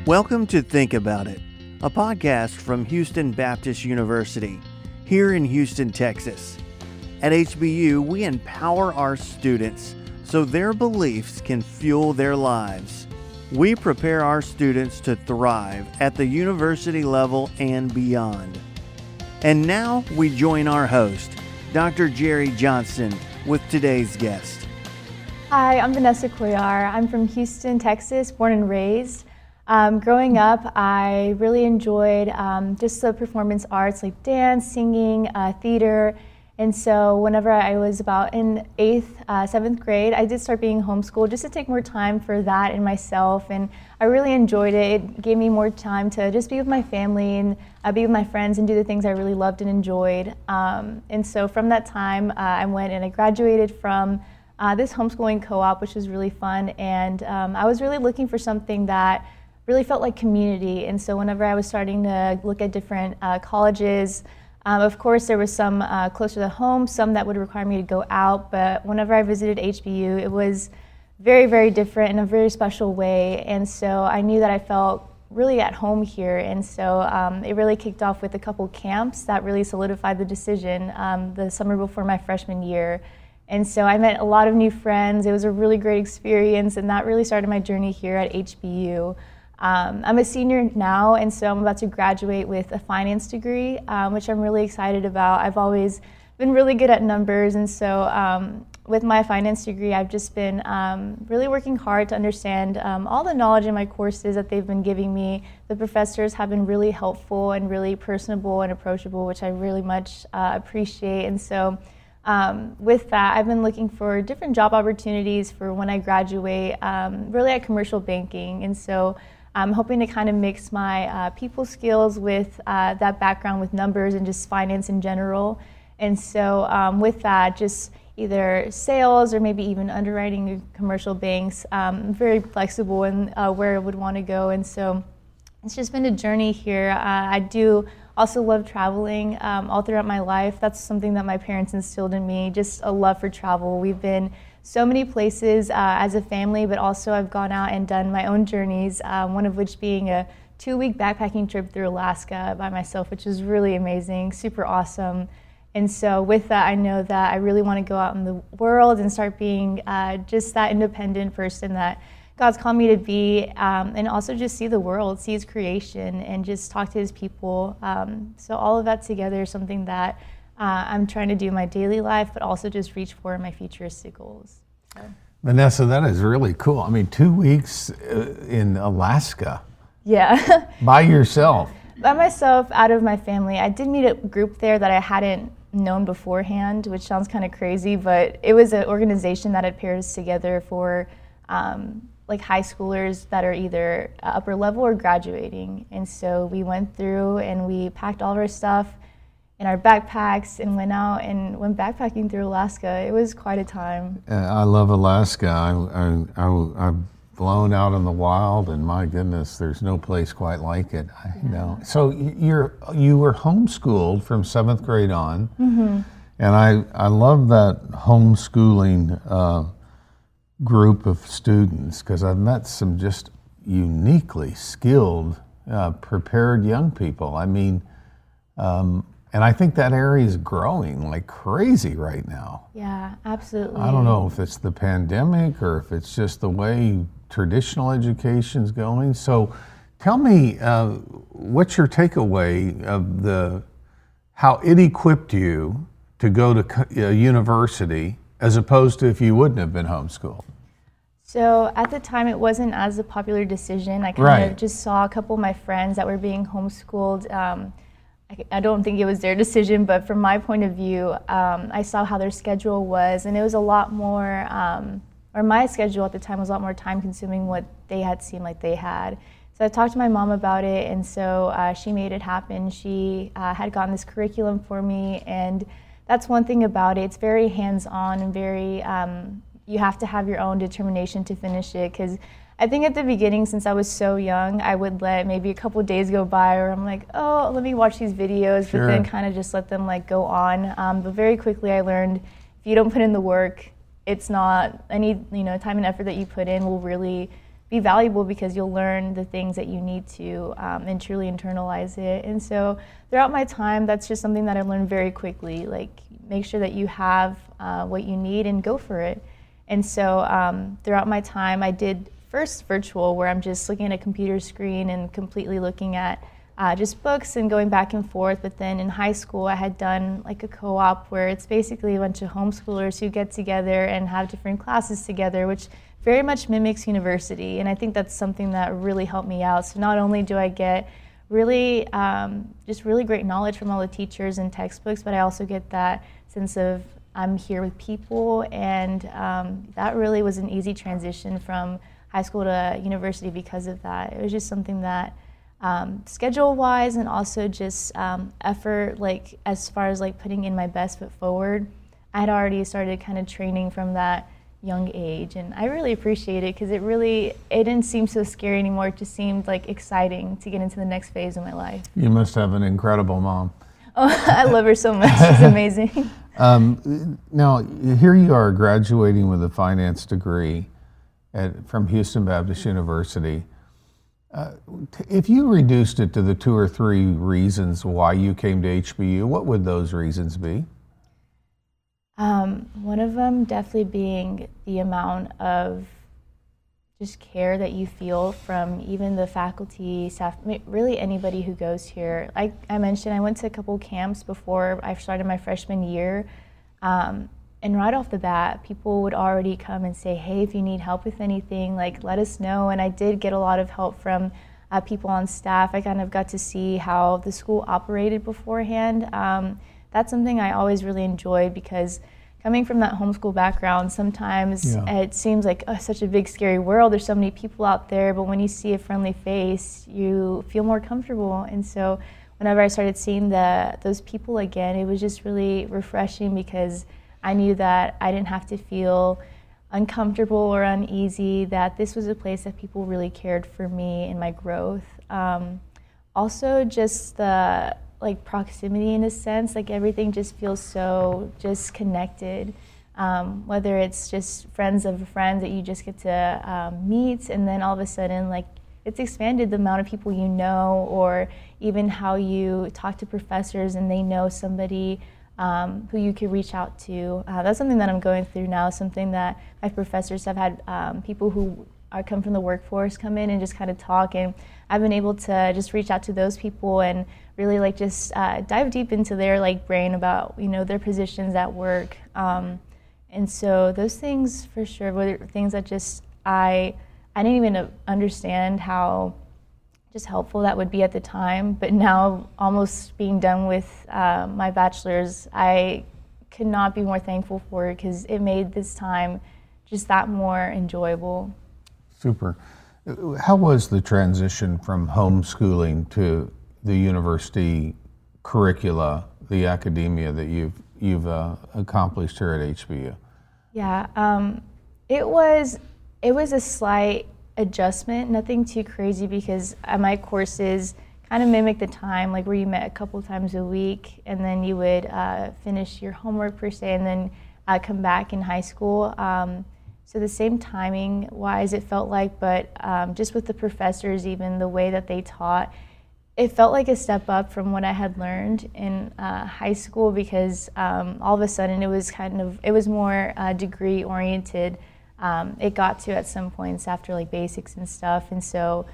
Welcome to Think About It, a podcast from Houston Baptist University, here in Houston, Texas. At HBU, we empower our students so their beliefs can fuel their lives. We prepare our students to thrive at the university level and beyond. And now we join our host, Dr. Jerry Johnson, with today's guest. Hi, I'm Vanessa Cuellar. I'm from Houston, Texas, born and raised. Growing up, I really enjoyed just the performance arts like dance, singing, theater. And so whenever I was about in 8th, 7th grade, I did start being homeschooled just to take more time for that and myself. And I really enjoyed it. It gave me more time to just be with my family and be with my friends and do the things I really loved and enjoyed. And so from that time, I went and I graduated from this homeschooling co-op, which was really fun. And I was really looking for something that really felt like community. And so whenever I was starting to look at different colleges, of course there was some closer to home, some that would require me to go out, but whenever I visited HBU, it was very, very different in a very special way. And so I knew that I felt really at home here. And so it really kicked off with a couple camps that really solidified the decision the summer before my freshman year. And so I met a lot of new friends. It was a really great experience, and that really started my journey here at HBU. I'm a senior now, and so I'm about to graduate with a finance degree, which I'm really excited about. I've always been really good at numbers, and so with my finance degree, I've just been really working hard to understand all the knowledge in my courses that they've been giving me. The professors have been really helpful and really personable and approachable, which I really much appreciate. And so with that, I've been looking for different job opportunities for when I graduate, really at commercial banking. And so I'm hoping to kind of mix my people skills with that background with numbers and just finance in general. And so with that, just either sales or maybe even underwriting in commercial banks, I'm very flexible in where I would want to go. And so it's just been a journey here. I do also love traveling all throughout my life. That's something that my parents instilled in me, just a love for travel. We've been so many places as a family, but also I've gone out and done my own journeys, one of which being a 2-week backpacking trip through Alaska by myself, which is really amazing, super awesome. And so with that, I know that I really want to go out in the world and start being just that independent person that God's called me to be, and also just see the world, see His creation, and just talk to His people. So all of that together is something that I'm trying to do in my daily life, but also just reach for my futuristic goals. So. Vanessa, that is really cool. I mean, 2 weeks in Alaska. Yeah. By yourself. By myself, out of my family. I did meet a group there that I hadn't known beforehand, which sounds kind of crazy, but it was an organization that had paired us together for like high schoolers that are either upper level or graduating. And so we went through and we packed all of our stuff in our backpacks and went out and went backpacking through Alaska. It was quite a time. I love Alaska. I've blown out in the wild, and my goodness, there's no place quite like it. You know. So you were homeschooled from 7th grade on, and I love that homeschooling group of students, because I've met some just uniquely skilled, prepared young people. I mean, and I think that area is growing like crazy right now. Yeah, absolutely. I don't know if it's the pandemic or if it's just the way traditional education's going. So tell me, what's your takeaway of how it equipped you to go to a university as opposed to if you wouldn't have been homeschooled? So at the time, it wasn't as a popular decision. I kind of just saw a couple of my friends that were being homeschooled. I don't think it was their decision, but from my point of view, I saw how their schedule was, and it was a lot more, or my schedule at the time was a lot more time consuming what they had seemed like they had. So I talked to my mom about it, and so she made it happen. She had gotten this curriculum for me, and that's one thing about it. It's very hands-on and very, you have to have your own determination to finish it, because I think at the beginning, since I was so young, I would let maybe a couple of days go by where I'm like, oh, let me watch these videos, but then kind of just let them like go on. But very quickly I learned if you don't put in the work, it's not any time and effort that you put in will really be valuable because you'll learn the things that you need to and truly internalize it. And so throughout my time, that's just something that I learned very quickly. Like, make sure that you have what you need and go for it. And so throughout my time, I did first virtual, where I'm just looking at a computer screen and completely looking at just books and going back and forth. But then in high school, I had done like a co-op where it's basically a bunch of homeschoolers who get together and have different classes together, which very much mimics university. And I think that's something that really helped me out. So not only do I get really, just really great knowledge from all the teachers and textbooks, but I also get that sense of I'm here with people. And that really was an easy transition from high school to university because of that. It was just something that schedule-wise and also just effort, like as far as like putting in my best foot forward, I had already started kind of training from that young age, and I really appreciate it because it didn't seem so scary anymore. It just seemed like exciting to get into the next phase of my life. You must have an incredible mom. Oh, I love her so much. She's amazing. Now, here you are graduating with a finance degree from Houston Baptist University. If you reduced it to the 2 or 3 reasons why you came to HBU, what would those reasons be? One of them definitely being the amount of just care that you feel from even the faculty, staff, really anybody who goes here. Like I mentioned, I went to a couple camps before I started my freshman year, and right off the bat, people would already come and say, hey, if you need help with anything, like let us know. And I did get a lot of help from people on staff. I kind of got to see how the school operated beforehand. That's something I always really enjoyed because coming from that homeschool background, sometimes it seems like such a big, scary world. There's so many people out there, but when you see a friendly face, you feel more comfortable. And so whenever I started seeing those people again, it was just really refreshing because I knew that I didn't have to feel uncomfortable or uneasy, that this was a place that people really cared for me and my growth. Also, just the proximity in a sense, like everything just feels so just connected, whether it's just friends of friends that you just get to meet, and then all of a sudden like it's expanded the amount of people you know, or even how you talk to professors and they know somebody who you could reach out to. That's something that I'm going through now, something that my professors have had people who come from the workforce come in and just kind of talk, and I've been able to just reach out to those people and really like just dive deep into their like brain about their positions at work, and so those things for sure were things that just I didn't even understand how just helpful that would be at the time, but now almost being done with my bachelor's, I could not be more thankful for it because it made this time just that more enjoyable. Super. How was the transition from homeschooling to the university curricula, the academia that you've accomplished here at HBU? Yeah, it was a slight adjustment, nothing too crazy, because my courses kind of mimic the time, like where you met a couple times a week, and then you would finish your homework per se, and then come back in high school. So the same timing wise it felt like, but just with the professors, even the way that they taught, it felt like a step up from what I had learned in high school, because all of a sudden it was more degree oriented. It got to at some points after like basics and stuff, and so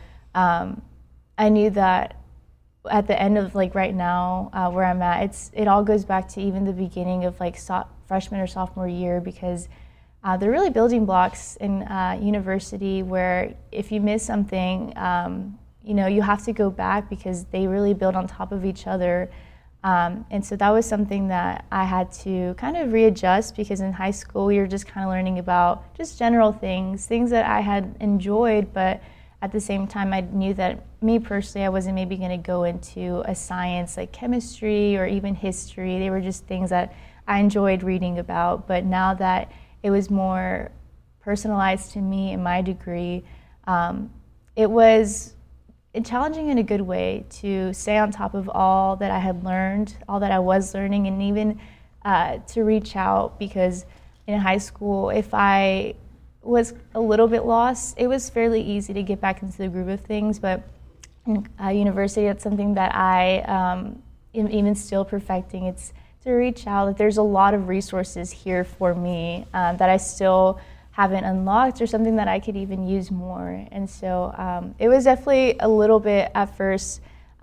I knew that at the end of like right now where I'm at, it all goes back to even the beginning of like freshman or sophomore year, because they're really building blocks in university where if you miss something, you have to go back because they really build on top of each other. And so that was something that I had to kind of readjust, because in high school you're just kind of learning about just general things that I had enjoyed, but at the same time I knew that me personally I wasn't maybe going to go into a science like chemistry or even history. They were just things that I enjoyed reading about, but now that it was more personalized to me in my degree, it was challenging in a good way to stay on top of all that I had learned, all that I was learning, and even to reach out, because in high school, if I was a little bit lost. It was fairly easy to get back into the groove of things, but university, that's something that I am even still perfecting. It's to reach out. Like, there's a lot of resources here for me that I still haven't unlocked, or something that I could even use more. And so it was definitely a little bit at first,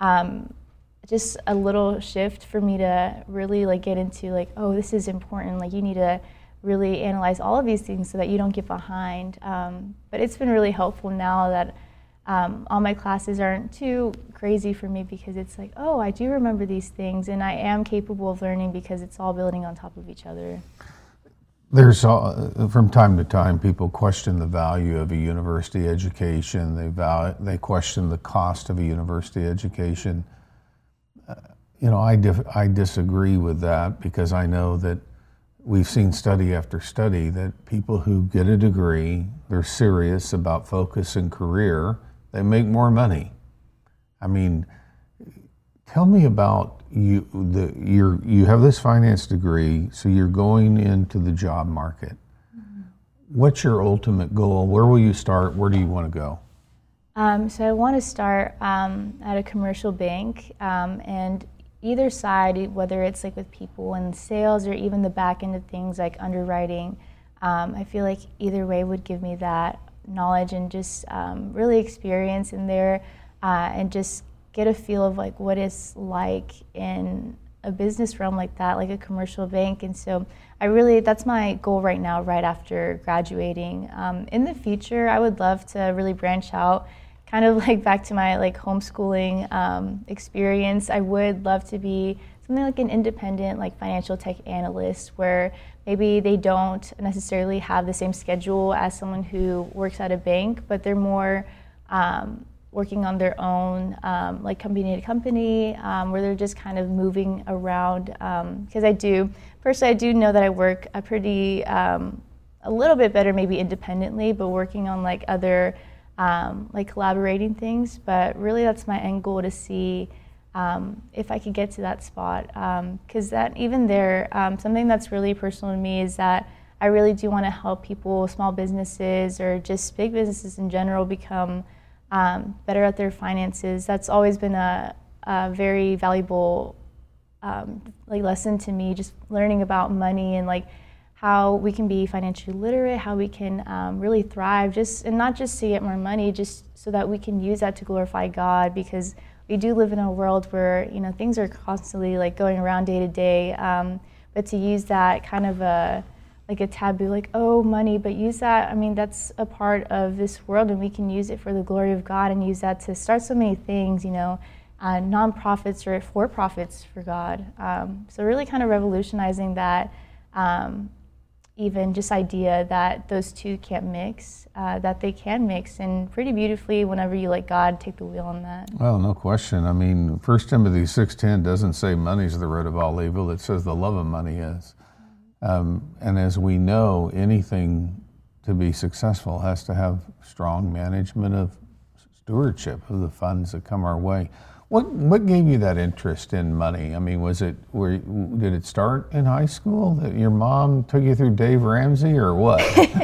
just a little shift for me to really like get into like, oh, this is important. Like, you need to really analyze all of these things so that you don't get behind. But it's been really helpful now that all my classes aren't too crazy for me, because it's like, oh, I do remember these things, and I am capable of learning because it's all building on top of each other. There's, from time to time, people question the value of a university education. They question the cost of a university education. You know, I disagree with that, because I know that we've seen study after study that people who get a degree, they're serious about focus and career, they make more money. I mean, tell me about you. You have this finance degree, so you're going into the job market. Mm-hmm. What's your ultimate goal? Where will you start? Where do you want to go? So I want to start at a commercial bank, and either side, whether it's like with people in sales or even the back end of things like underwriting, I feel like either way would give me that knowledge and just really experience in there, and just get a feel of like what it's like in a business realm like that, like a commercial bank. And so that's my goal right now, right after graduating. In the future, I would love to really branch out, kind of like back to my like homeschooling experience. I would love to be something like an independent like financial tech analyst, where maybe they don't necessarily have the same schedule as someone who works at a bank, but they're more working on their own, like company to company, where they're just kind of moving around. Because I do know that I work a pretty, a little bit better maybe independently, but working on like other like collaborating things. But really that's my end goal, to see if I could get to that spot. Because that even there, something that's really personal to me is that I really do want to help people, small businesses or just big businesses in general, become better at their finances. That's always been a very valuable like lesson to me, just learning about money and like how we can be financially literate, how we can really thrive, and not just to get more money, just so that we can use that to glorify God, because we do live in a world where, you know, things are constantly like going around day to day, but to use that kind of like a taboo, like, oh, money, but use that, I mean, that's a part of this world, and we can use it for the glory of God and use that to start so many things, you know, nonprofits or for-profits for God. So really kind of revolutionizing that, even just idea that those two can't mix, that they can mix, and pretty beautifully whenever you let God take the wheel on that. Well, no question. I mean, 1 Timothy 6:10 doesn't say money's the root of all evil. It says the love of money is. And as we know, anything to be successful has to have strong management of stewardship of the funds that come our way. What gave you that interest in money? I mean, did it start in high school, that your mom took you through Dave Ramsey, or what?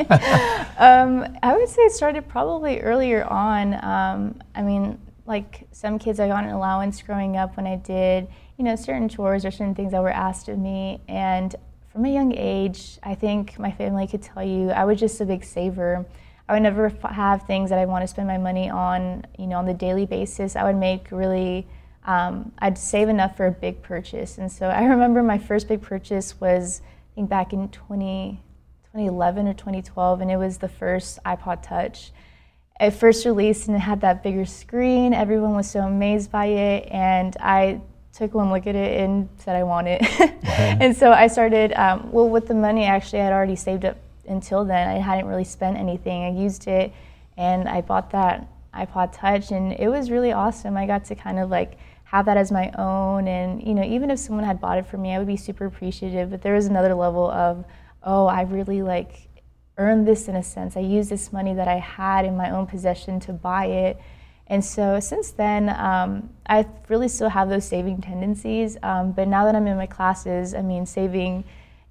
I would say it started probably earlier on. I mean, like some kids, I got an allowance growing up when I did, you know, certain chores or certain things that were asked of me. And from a young age, I think my family could tell you, I was just a big saver. I would never have things that I want to spend my money on, you know, on the daily basis. I would make really, I'd save enough for a big purchase. And so I remember my first big purchase was, I think back in 2011 or 2012, and it was the first iPod Touch. It first released and it had that bigger screen. Everyone was so amazed by it, and I took one look at it and said I want it. And so I started, well, with the money actually I had already saved up until then. I hadn't really spent anything. I used it and I bought that iPod Touch, and it was really awesome. I got to kind of like have that as my own, and you know, even if someone had bought it for me, I would be super appreciative. But there was another level of, oh, I really like earned this in a sense. I used this money that I had in my own possession to buy it. And so since then, I really still have those saving tendencies. But now that I'm in my classes, I mean, saving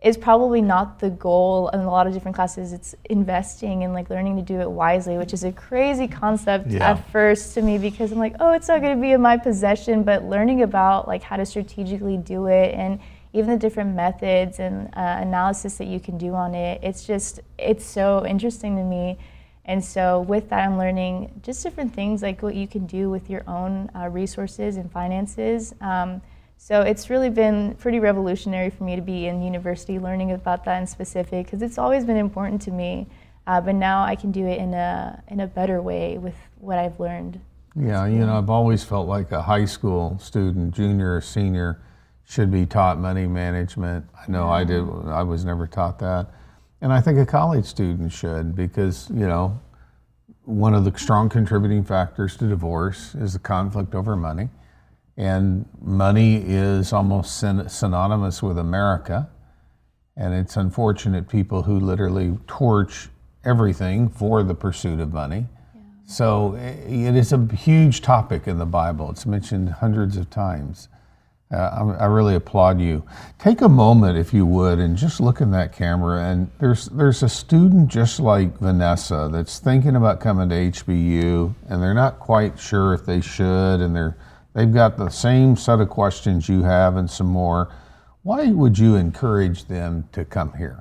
is probably not the goal in a lot of different classes. It's investing and like learning to do it wisely, which is a crazy concept at first to me, because I'm like, oh, it's not going to be in my possession, but learning about like how to strategically do it and even the different methods and analysis that you can do on it, it's so interesting to me. And so with that, I'm learning just different things like what you can do with your own resources and finances. So it's really been pretty revolutionary for me to be in university learning about that in specific, because it's always been important to me. But now I can do it in a better way with what I've learned. Yeah, you know, I've always felt like a high school student, junior or senior, should be taught money management. I know I was never taught that. And I think a college student should, because, you know, one of the strong contributing factors to divorce is the conflict over money. And money is almost synonymous with America. And it's unfortunate people who literally torch everything for the pursuit of money. Yeah. So it is a huge topic in the Bible. It's mentioned hundreds of times. I really applaud you. Take a moment, if you would, and just look in that camera. And there's a student just like Vanessa that's thinking about coming to HBU, and they're not quite sure if they should, and they've got the same set of questions you have and some more. Why would you encourage them to come here?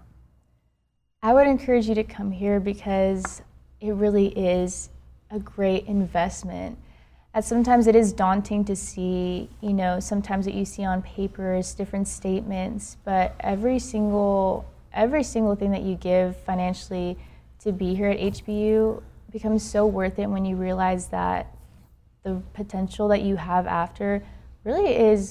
I would encourage you to come here because it really is a great investment. And sometimes it is daunting to see, you know, sometimes what you see on papers, different statements, but every single thing that you give financially to be here at HBU becomes so worth it when you realize that the potential that you have after really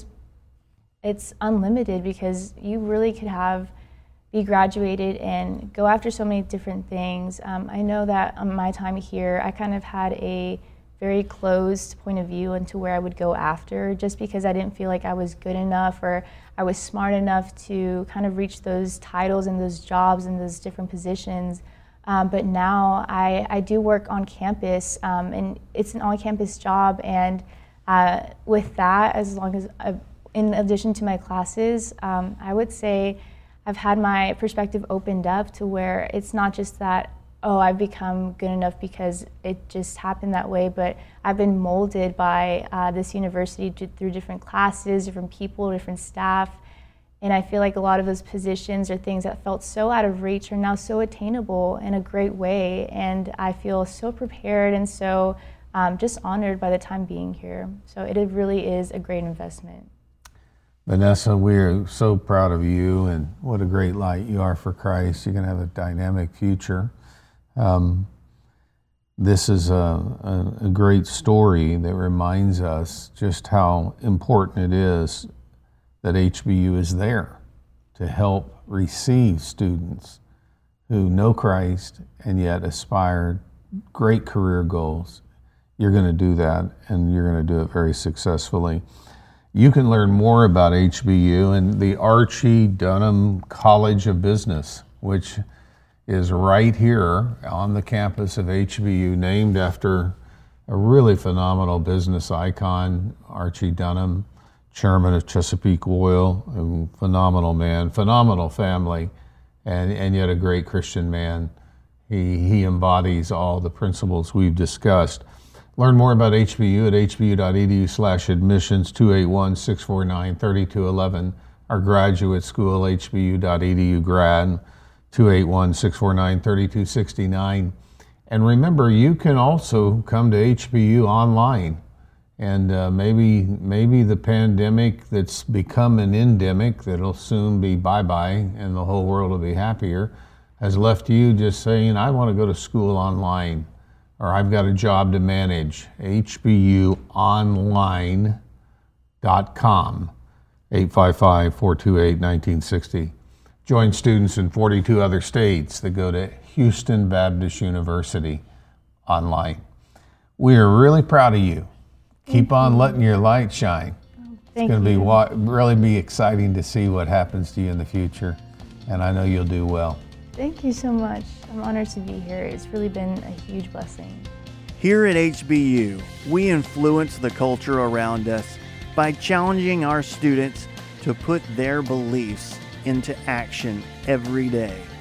it's unlimited, because you really could be graduated and go after so many different things. I know that on my time here, I kind of had a very closed point of view into where I would go after, just because I didn't feel like I was good enough or I was smart enough to kind of reach those titles and those jobs and those different positions. But now I do work on campus, and it's an on-campus job, and with that, as long as, in addition to my classes, I would say I've had my perspective opened up to where it's not just that, oh, I've become good enough because it just happened that way, but I've been molded by this university through different classes, different people, different staff, and I feel like a lot of those positions or things that felt so out of reach are now so attainable in a great way, and I feel so prepared and so just honored by the time being here. So it really is a great investment. Vanessa, we are so proud of you, and what a great light you are for Christ. You're going to have a dynamic future. This is a great story that reminds us just how important it is that HBU is there to help receive students who know Christ and yet aspire great career goals. You're going to do that, and you're going to do it very successfully. You can learn more about HBU and the Archie Dunham College of Business, which is right here on the campus of HBU, named after a really phenomenal business icon, Archie Dunham, chairman of Chesapeake Oil, a phenomenal man, phenomenal family, and yet a great Christian man. He embodies all the principles we've discussed. Learn more about HBU at hbu.edu/admissions, 281-649-3211. Our graduate school, hbu.edu grad, 281-649-3269. And remember, you can also come to HBU online. And maybe the pandemic that's become an endemic, that'll soon be bye-bye and the whole world will be happier, has left you just saying, I want to go to school online, or I've got a job to manage. hbuonline.com, 855-428-1960. Join students in 42 other states that go to Houston Baptist University online. We are really proud of you. Keep on letting your light shine. It's going to really be exciting to see what happens to you in the future, and I know you'll do well. Thank you so much. I'm honored to be here. It's really been a huge blessing. Here at HBU, we influence the culture around us by challenging our students to put their beliefs into action every day.